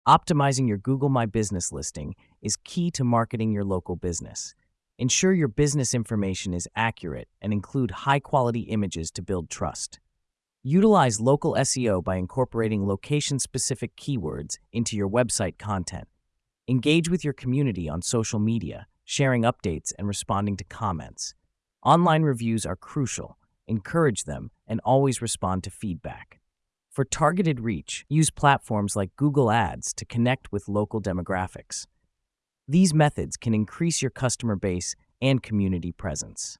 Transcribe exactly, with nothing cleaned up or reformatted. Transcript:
Optimizing your Google My Business listing is key to marketing your local business. Ensure your business information is accurate and include high-quality images to build trust. Utilize local S E O by incorporating location-specific keywords into your website content. Engage with your community on social media, sharing updates and responding to comments. Online reviews are crucial. Encourage them and always respond to feedback. For targeted reach, use platforms like Google Ads to connect with local demographics. These methods can increase your customer base and community presence.